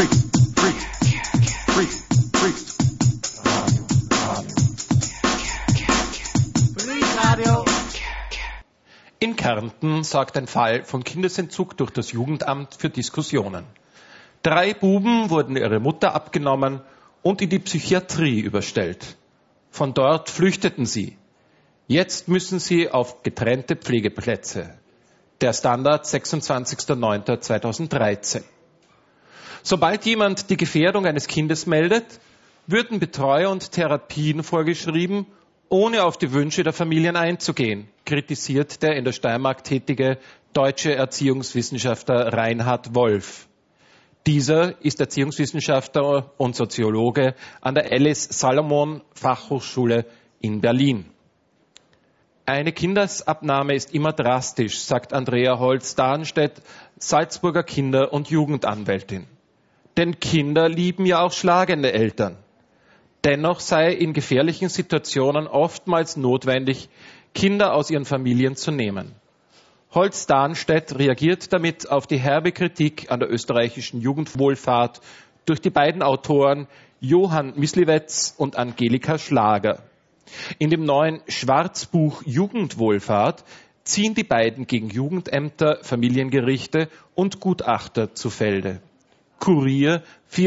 In Kärnten sorgt ein Fall von Kindesentzug durch das Jugendamt für Diskussionen. 3 Buben wurden ihre Mutter abgenommen und in die Psychiatrie überstellt. Von dort flüchteten sie. Jetzt müssen sie auf getrennte Pflegeplätze. Der Standard 26.09.2013. Sobald jemand die Gefährdung eines Kindes meldet, würden Betreuer und Therapien vorgeschrieben, ohne auf die Wünsche der Familien einzugehen, kritisiert der in der Steiermark tätige deutsche Erziehungswissenschaftler Reinhard Wolf. Dieser ist Erziehungswissenschaftler und Soziologe an der Alice Salomon Fachhochschule in Berlin. Eine Kindesabnahme ist immer drastisch, sagt Andrea Holz-Dahnstedt, Salzburger Kinder- und Jugendanwältin. Denn Kinder lieben ja auch schlagende Eltern. Dennoch sei in gefährlichen Situationen oftmals notwendig, Kinder aus ihren Familien zu nehmen. Holz-Dahnstedt reagiert damit auf die herbe Kritik an der österreichischen Jugendwohlfahrt durch die beiden Autoren Johann Misliwetz und Angelika Schlager. In dem neuen Schwarzbuch Jugendwohlfahrt ziehen die beiden gegen Jugendämter, Familiengerichte und Gutachter zu Felde. Kurier,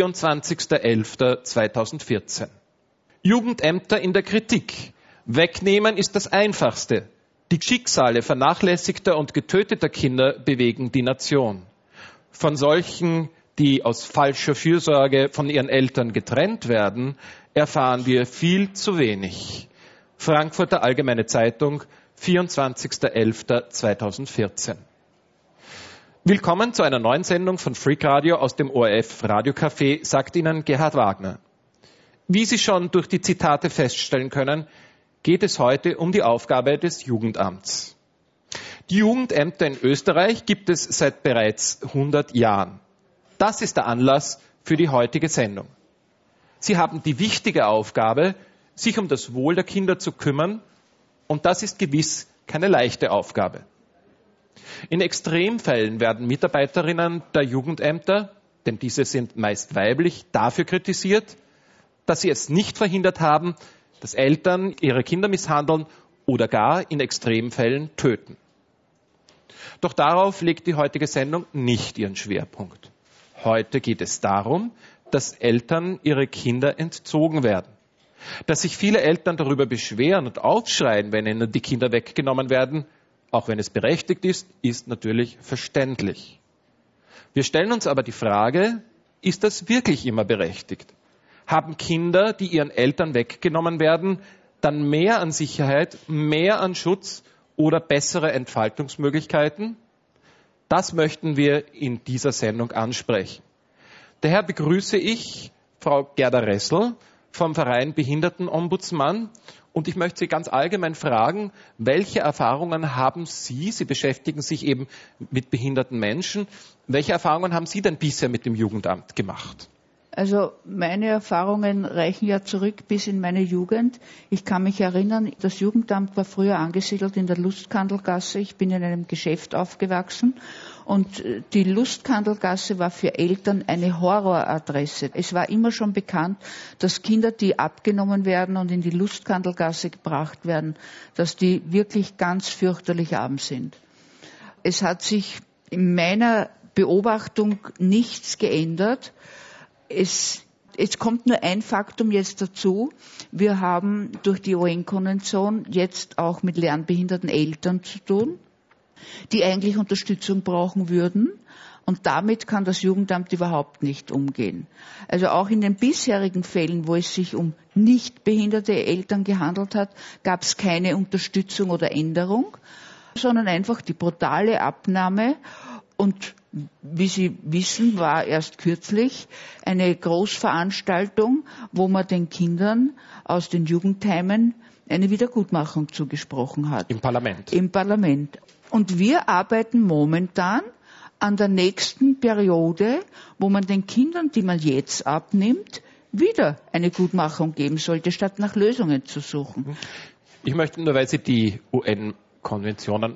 24.11.2014. Jugendämter in der Kritik. Wegnehmen ist das Einfachste. Die Schicksale vernachlässigter und getöteter Kinder bewegen die Nation. Von solchen, die aus falscher Fürsorge von ihren Eltern getrennt werden, erfahren wir viel zu wenig. Frankfurter Allgemeine Zeitung, 24.11.2014. Willkommen zu einer neuen Sendung von Freak Radio aus dem ORF Radiocafé, sagt Ihnen Gerhard Wagner. Wie Sie schon durch die Zitate feststellen können, geht es heute um die Aufgabe des Jugendamts. Die Jugendämter in Österreich gibt es seit bereits 100 Jahren. Das ist der Anlass für die heutige Sendung. Sie haben die wichtige Aufgabe, sich um das Wohl der Kinder zu kümmern, und das ist gewiss keine leichte Aufgabe. In Extremfällen werden Mitarbeiterinnen der Jugendämter, denn diese sind meist weiblich, dafür kritisiert, dass sie es nicht verhindert haben, dass Eltern ihre Kinder misshandeln oder gar in Extremfällen töten. Doch darauf legt die heutige Sendung nicht ihren Schwerpunkt. Heute geht es darum, dass Eltern ihre Kinder entzogen werden. Dass sich viele Eltern darüber beschweren und aufschreien, wenn ihnen die Kinder weggenommen werden, auch wenn es berechtigt ist, ist natürlich verständlich. Wir stellen uns aber die Frage, ist das wirklich immer berechtigt? Haben Kinder, die ihren Eltern weggenommen werden, dann mehr an Sicherheit, mehr an Schutz oder bessere Entfaltungsmöglichkeiten? Das möchten wir in dieser Sendung ansprechen. Daher begrüße ich Frau Gerda Ressel vom Verein Behindertenombudsmann und ich möchte Sie ganz allgemein fragen, welche Erfahrungen haben Sie, Sie beschäftigen sich eben mit behinderten Menschen, welche Erfahrungen haben Sie denn bisher mit dem Jugendamt gemacht? Also meine Erfahrungen reichen ja zurück bis in meine Jugend. Ich kann mich erinnern, das Jugendamt war früher angesiedelt in der Lustkandelgasse. Ich bin in einem Geschäft aufgewachsen und die Lustkandelgasse war für Eltern eine Horroradresse. Es war immer schon bekannt, dass Kinder, die abgenommen werden und in die Lustkandelgasse gebracht werden, dass die wirklich ganz fürchterlich arm sind. Es hat sich in meiner Beobachtung nichts geändert. Es kommt nur ein Faktum jetzt dazu. Wir haben durch die UN-Konvention jetzt auch mit lernbehinderten Eltern zu tun, die eigentlich Unterstützung brauchen würden. Und damit kann das Jugendamt überhaupt nicht umgehen. Also auch in den bisherigen Fällen, wo es sich um nicht behinderte Eltern gehandelt hat, gab es keine Unterstützung oder Änderung, sondern einfach die brutale Abnahme. Und wie Sie wissen, war erst kürzlich eine Großveranstaltung, wo man den Kindern aus den Jugendheimen eine Wiedergutmachung zugesprochen hat. Im Parlament. Im Parlament. Und wir arbeiten momentan an der nächsten Periode, wo man den Kindern, die man jetzt abnimmt, wieder eine Gutmachung geben sollte, statt nach Lösungen zu suchen. Ich möchte nur, weil Sie die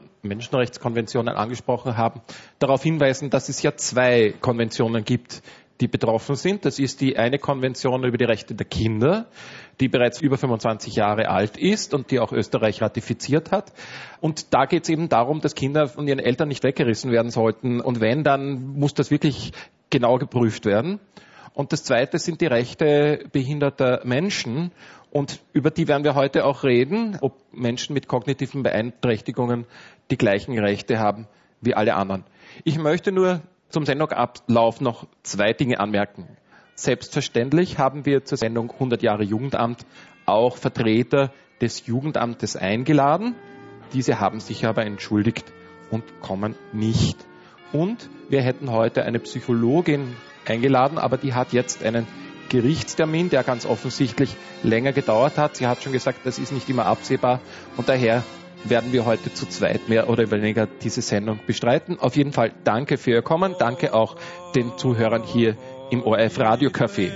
Menschenrechtskonventionen angesprochen haben, darauf hinweisen, dass es ja 2 Konventionen gibt, die betroffen sind. Das ist die eine Konvention über die Rechte der Kinder, die bereits über 25 Jahre alt ist und die auch Österreich ratifiziert hat. Und da geht es eben darum, dass Kinder von ihren Eltern nicht weggerissen werden sollten. Und wenn, dann muss das wirklich genau geprüft werden. Und das Zweite sind die Rechte behinderter Menschen. Und über die werden wir heute auch reden, ob Menschen mit kognitiven Beeinträchtigungen die gleichen Rechte haben wie alle anderen. Ich möchte nur zum Sendungsablauf noch 2 Dinge anmerken. Selbstverständlich haben wir zur Sendung 100 Jahre Jugendamt auch Vertreter des Jugendamtes eingeladen. Diese haben sich aber entschuldigt und kommen nicht. Und wir hätten heute eine Psychologin eingeladen, aber die hat jetzt einen Gerichtstermin, der ganz offensichtlich länger gedauert hat. Sie hat schon gesagt, das ist nicht immer absehbar und daher werden wir heute zu zweit mehr oder weniger diese Sendung bestreiten. Auf jeden Fall danke für Ihr Kommen, danke auch den Zuhörern hier im ORF Radio Café.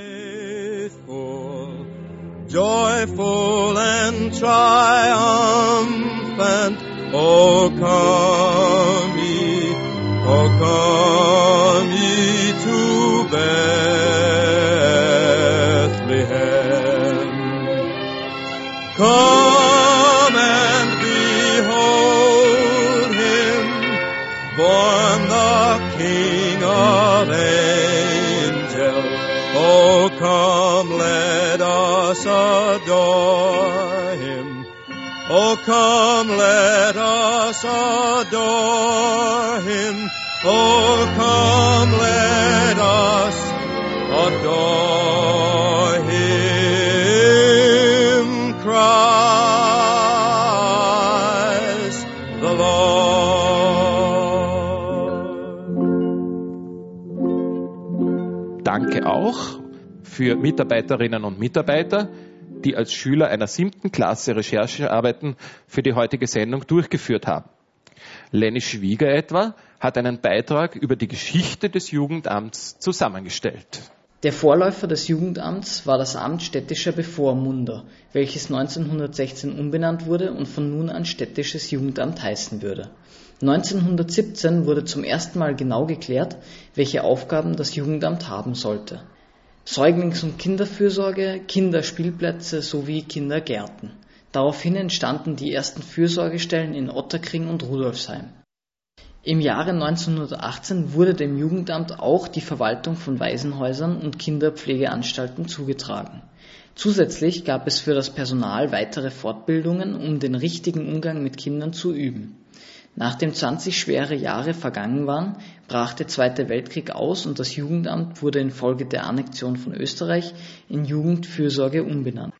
Joyful and triumphant, O come ye to Bethlehem. Come and behold him, born the King of angels. Oh, come, let us adore him. Oh, come, let us adore him. Oh, come, let us adore him, Christ the Lord. Danke auch für Mitarbeiterinnen und Mitarbeiter, die als Schüler einer 7. Klasse Recherchearbeiten für die heutige Sendung durchgeführt haben. Lenny Schwieger etwa hat einen Beitrag über die Geschichte des Jugendamts zusammengestellt. Der Vorläufer des Jugendamts war das Amt städtischer Bevormunder, welches 1916 umbenannt wurde und von nun an städtisches Jugendamt heißen würde. 1917 wurde zum ersten Mal genau geklärt, welche Aufgaben das Jugendamt haben sollte. Säuglings- und Kinderfürsorge, Kinderspielplätze sowie Kindergärten. Daraufhin entstanden die ersten Fürsorgestellen in Ottakring und Rudolfsheim. Im Jahre 1918 wurde dem Jugendamt auch die Verwaltung von Waisenhäusern und Kinderpflegeanstalten zugetragen. Zusätzlich gab es für das Personal weitere Fortbildungen, um den richtigen Umgang mit Kindern zu üben. Nachdem 20 schwere Jahre vergangen waren, brach der Zweite Weltkrieg aus und das Jugendamt wurde infolge der Annexion von Österreich in Jugendfürsorge umbenannt.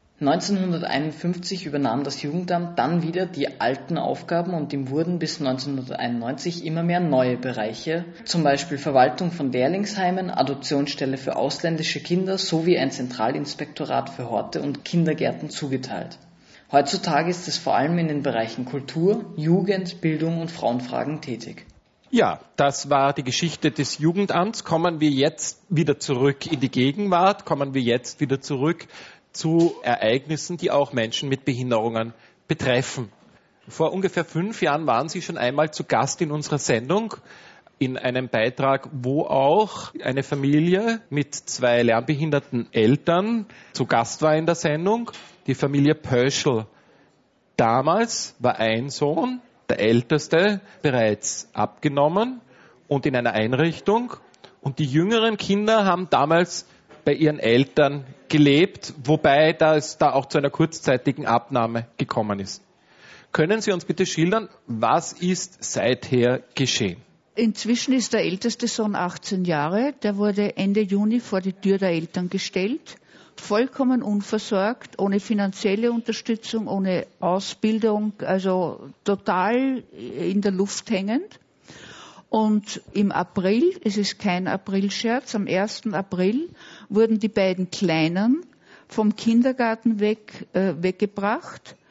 1951 übernahm das Jugendamt dann wieder die alten Aufgaben und ihm wurden bis 1991 immer mehr neue Bereiche, zum Beispiel Verwaltung von Lehrlingsheimen, Adoptionsstelle für ausländische Kinder sowie ein Zentralinspektorat für Horte und Kindergärten zugeteilt. Heutzutage ist es vor allem in den Bereichen Kultur, Jugend, Bildung und Frauenfragen tätig. Ja, das war die Geschichte des Jugendamts. Kommen wir jetzt wieder zurück in die Gegenwart, kommen wir jetzt wieder zurück zu Ereignissen, die auch Menschen mit Behinderungen betreffen. Vor ungefähr 5 Jahren waren Sie schon einmal zu Gast in unserer Sendung, in einem Beitrag, wo auch eine Familie mit 2 lernbehinderten Eltern zu Gast war in der Sendung, die Familie Pöschl. Damals war ein Sohn, der älteste, bereits abgenommen und in einer Einrichtung. Und die jüngeren Kinder haben damals bei ihren Eltern gelebt, wobei es da auch zu einer kurzzeitigen Abnahme gekommen ist. Können Sie uns bitte schildern, was ist seither geschehen? Inzwischen ist der älteste Sohn 18 Jahre. Der wurde Ende Juni vor die Tür der Eltern gestellt. Vollkommen unversorgt, ohne finanzielle Unterstützung, ohne Ausbildung, also total in der Luft hängend. Und im April, es ist kein Aprilscherz, am 1. April wurden die beiden Kleinen vom Kindergarten weggebracht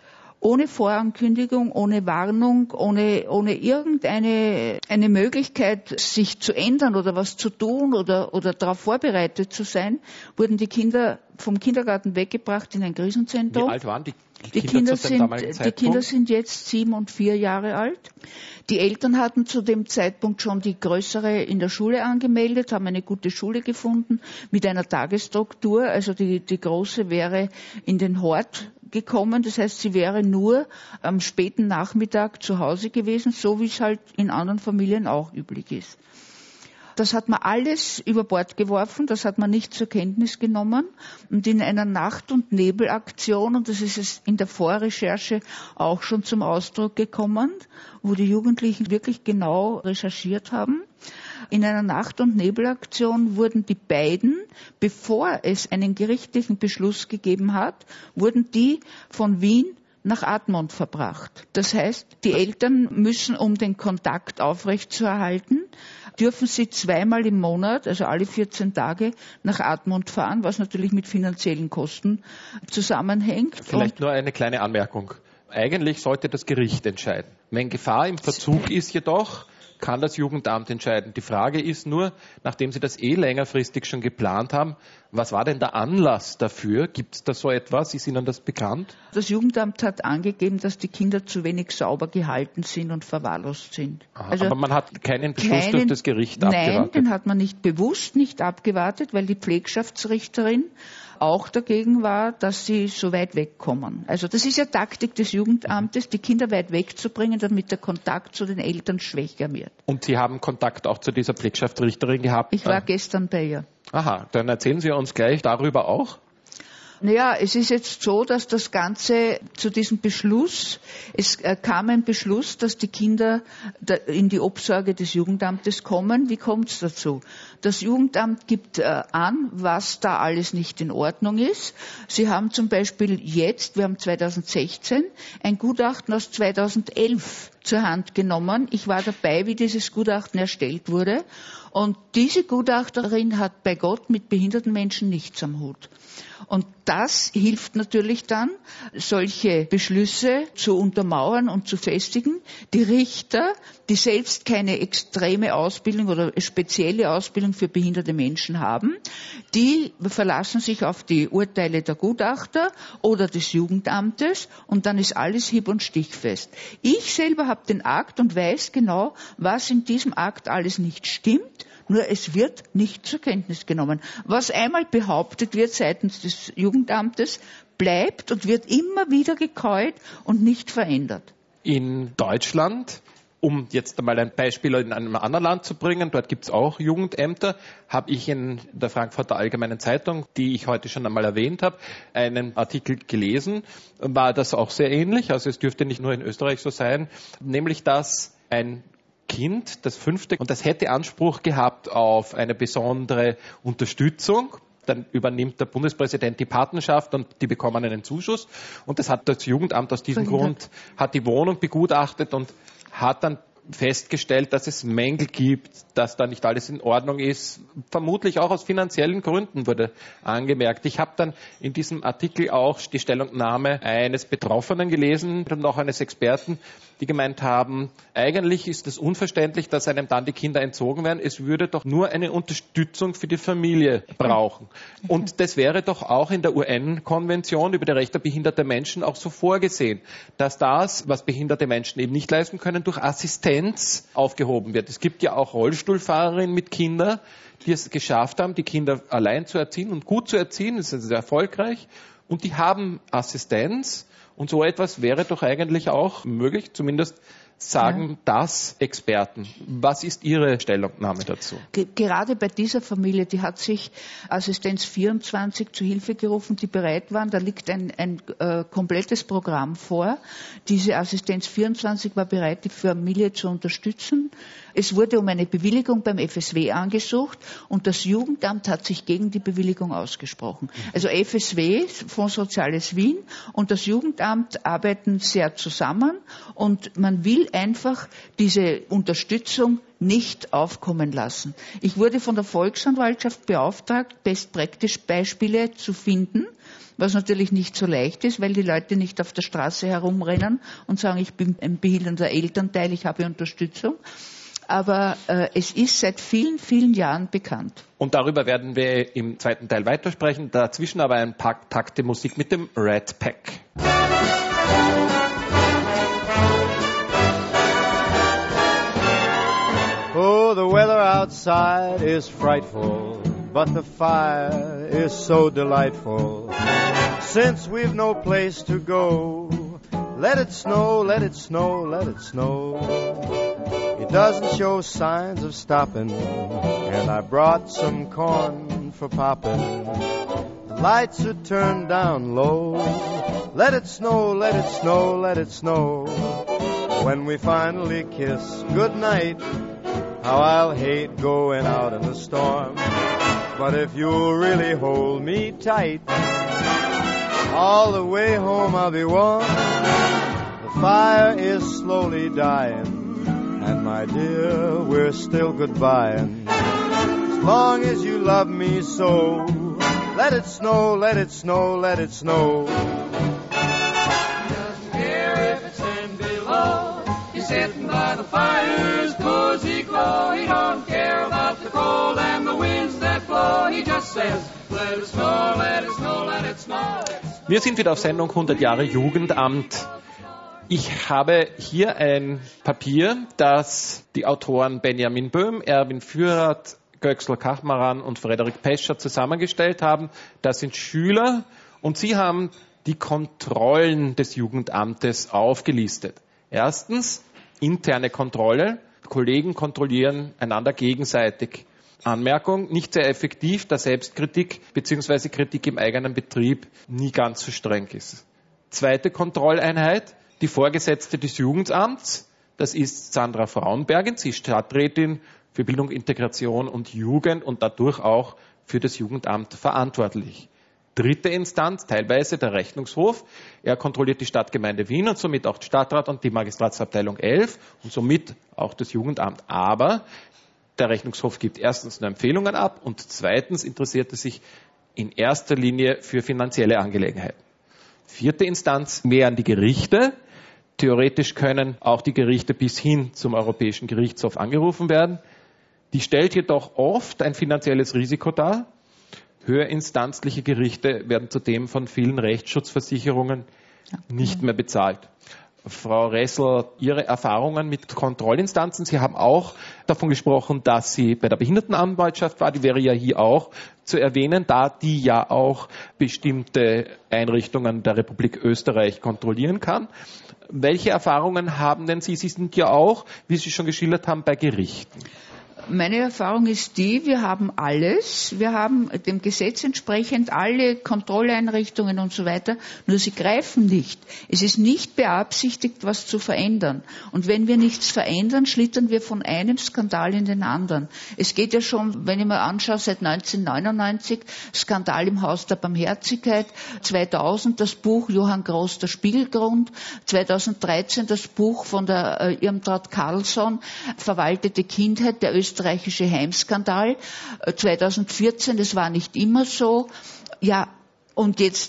ohne Vorankündigung, ohne Warnung, ohne irgendeine Möglichkeit, sich zu ändern oder was zu tun oder darauf vorbereitet zu sein, wurden die Kinder vom Kindergarten weggebracht in ein Krisenzentrum. Wie alt waren die Kinder zu dem damaligen Zeitpunkt? Die Kinder sind jetzt 7 und 4 Jahre alt. Die Eltern hatten zu dem Zeitpunkt schon die Größere in der Schule angemeldet, haben eine gute Schule gefunden mit einer Tagesstruktur. Also die Große wäre in den Hort gekommen. Das heißt, sie wäre nur am späten Nachmittag zu Hause gewesen, so wie es halt in anderen Familien auch üblich ist. Das hat man alles über Bord geworfen, das hat man nicht zur Kenntnis genommen. Und in einer Nacht- und Nebelaktion, und das ist es in der Vorrecherche auch schon zum Ausdruck gekommen, wo die Jugendlichen wirklich genau recherchiert haben, in einer Nacht- und Nebelaktion wurden die beiden, bevor es einen gerichtlichen Beschluss gegeben hat, wurden die von Wien nach Admont verbracht. Das heißt, die Eltern müssen, um den Kontakt aufrechtzuerhalten, dürfen sie 2-mal im Monat, also alle 14 Tage, nach Admont fahren, was natürlich mit finanziellen Kosten zusammenhängt. Vielleicht nur eine kleine Anmerkung. Eigentlich sollte das Gericht entscheiden. Wenn Gefahr im Verzug ist jedoch, kann das Jugendamt entscheiden. Die Frage ist nur, nachdem Sie das längerfristig schon geplant haben, was war denn der Anlass dafür? Gibt es da so etwas? Ist Ihnen das bekannt? Das Jugendamt hat angegeben, dass die Kinder zu wenig sauber gehalten sind und verwahrlost sind. Aha, also aber man hat keinen Beschluss durch das Gericht abgewartet? Nein, den hat man nicht bewusst nicht abgewartet, weil die Pflegschaftsrichterin auch dagegen war, dass sie so weit wegkommen. Also das ist ja Taktik des Jugendamtes, die Kinder weit wegzubringen, damit der Kontakt zu den Eltern schwächer wird. Und Sie haben Kontakt auch zu dieser Pflegschaftsrichterin gehabt? Ich war gestern bei ihr. Aha, dann erzählen Sie uns gleich darüber auch. Naja, es ist jetzt so, dass das Ganze zu diesem Beschluss, es kam ein Beschluss, dass die Kinder in die Obsorge des Jugendamtes kommen. Wie kommt es dazu? Das Jugendamt gibt an, was da alles nicht in Ordnung ist. Sie haben zum Beispiel jetzt, wir haben 2016, ein Gutachten aus 2011 zur Hand genommen. Ich war dabei, wie dieses Gutachten erstellt wurde. Und diese Gutachterin hat bei Gott mit behinderten Menschen nichts am Hut. Und das hilft natürlich dann, solche Beschlüsse zu untermauern und zu festigen. Die Richter, die selbst keine extreme Ausbildung oder spezielle Ausbildung für behinderte Menschen haben, die verlassen sich auf die Urteile der Gutachter oder des Jugendamtes und dann ist alles hieb- und stichfest. Ich selber habe den Akt und weiß genau, was in diesem Akt alles nicht stimmt. Nur es wird nicht zur Kenntnis genommen. Was einmal behauptet wird seitens des Jugendamtes, bleibt und wird immer wieder gekäut und nicht verändert. In Deutschland, um jetzt einmal ein Beispiel in einem anderen Land zu bringen, dort gibt es auch Jugendämter, habe ich in der Frankfurter Allgemeinen Zeitung, die ich heute schon einmal erwähnt habe, einen Artikel gelesen, war das auch sehr ähnlich, also es dürfte nicht nur in Österreich so sein, nämlich dass ein Kind, das 5. und das hätte Anspruch gehabt auf eine besondere Unterstützung. Dann übernimmt der Bundespräsident die Patenschaft und die bekommen einen Zuschuss. Und das hat das Jugendamt aus diesem Grund, hat die Wohnung begutachtet und hat dann festgestellt, dass es Mängel gibt, dass da nicht alles in Ordnung ist. Vermutlich auch aus finanziellen Gründen wurde angemerkt. Ich habe dann in diesem Artikel auch die Stellungnahme eines Betroffenen gelesen und auch eines Experten, die gemeint haben, eigentlich ist es unverständlich, dass einem dann die Kinder entzogen werden. Es würde doch nur eine Unterstützung für die Familie brauchen. Und das wäre doch auch in der UN-Konvention über die Rechte behinderter Menschen auch so vorgesehen, dass das, was behinderte Menschen eben nicht leisten können, durch Assistenz aufgehoben wird. Es gibt ja auch Rollstuhlfahrerinnen mit Kindern, die es geschafft haben, die Kinder allein zu erziehen und gut zu erziehen. Das ist sehr erfolgreich. Und die haben Assistenz. Und so etwas wäre doch eigentlich auch möglich, zumindest sagen das Experten. Was ist Ihre Stellungnahme dazu? Gerade bei dieser Familie, die hat sich Assistenz 24 zu Hilfe gerufen, die bereit waren. Da liegt ein komplettes Programm vor. Diese Assistenz 24 war bereit, die Familie zu unterstützen. Es wurde um eine Bewilligung beim FSW angesucht und das Jugendamt hat sich gegen die Bewilligung ausgesprochen. Also FSW, Fonds Soziales Wien, und das Jugendamt arbeiten sehr zusammen und man will einfach diese Unterstützung nicht aufkommen lassen. Ich wurde von der Volksanwaltschaft beauftragt, Best-Practice-Beispiele zu finden, was natürlich nicht so leicht ist, weil die Leute nicht auf der Straße herumrennen und sagen, ich bin ein behinderter Elternteil, ich habe Unterstützung. Aber es ist seit vielen, vielen Jahren bekannt. Und darüber werden wir im zweiten Teil weitersprechen. Dazwischen aber ein paar Takte Musik mit dem Red Pack. Oh, the weather outside is frightful, but the fire is so delightful. Since we've no place to go, let it snow, let it snow, let it snow. It doesn't show signs of stopping, and I brought some corn for popping. The lights are turned down low. Let it snow, let it snow, let it snow. When we finally kiss goodnight, how I'll hate going out in the storm. But if you'll really hold me tight, all the way home I'll be warm. The fire is slowly dying, and my dear, we're still goodbying. As long as you love me so, let it snow, let it snow, let it snow. He doesn't care if it's 10 below. He's sitting by the fire's cozy glow. He don't care about the cold and the winds that blow. He just says, let it snow, let it snow, let it snow. Wir sind wieder auf Sendung 100 Jahre Jugendamt. Ich habe hier ein Papier, das die Autoren Benjamin Böhm, Erwin Fürath, Göksel Kachmaran und Frederik Pescher zusammengestellt haben. Das sind Schüler und sie haben die Kontrollen des Jugendamtes aufgelistet. Erstens, interne Kontrolle. Kollegen kontrollieren einander gegenseitig. Anmerkung, nicht sehr effektiv, da Selbstkritik bzw. Kritik im eigenen Betrieb nie ganz so streng ist. Zweite Kontrolleinheit, die Vorgesetzte des Jugendamts, das ist Sandra Frauenbergen, sie ist Stadträtin für Bildung, Integration und Jugend und dadurch auch für das Jugendamt verantwortlich. Dritte Instanz, teilweise der Rechnungshof. Er kontrolliert die Stadtgemeinde Wien und somit auch den Stadtrat und die Magistratsabteilung 11 und somit auch das Jugendamt. Aber der Rechnungshof gibt erstens nur Empfehlungen ab und zweitens interessiert er sich in erster Linie für finanzielle Angelegenheiten. Vierte Instanz, mehr an die Gerichte. Theoretisch können auch die Gerichte bis hin zum Europäischen Gerichtshof angerufen werden. Die stellt jedoch oft ein finanzielles Risiko dar. Höherinstanzliche Gerichte werden zudem von vielen Rechtsschutzversicherungen nicht mehr bezahlt. Frau Ressel, Ihre Erfahrungen mit Kontrollinstanzen, Sie haben auch davon gesprochen, dass Sie bei der Behindertenanwaltschaft war, die wäre ja hier auch zu erwähnen, da die ja auch bestimmte Einrichtungen der Republik Österreich kontrollieren kann. Welche Erfahrungen haben denn Sie? Sie sind ja auch, wie Sie schon geschildert haben, bei Gerichten. Meine Erfahrung ist die, wir haben alles, wir haben dem Gesetz entsprechend alle Kontrolleinrichtungen und so weiter, nur sie greifen nicht. Es ist nicht beabsichtigt, was zu verändern. Und wenn wir nichts verändern, schlittern wir von einem Skandal in den anderen. Es geht ja schon, wenn ich mir anschaue, seit 1999, Skandal im Haus der Barmherzigkeit, 2000 das Buch Johann Gross, der Spielgrund, 2013 das Buch von der Irmtraut Karlsson, Verwaltete Kindheit, der österreichische Heimskandal, 2014, das war nicht immer so. Ja, und jetzt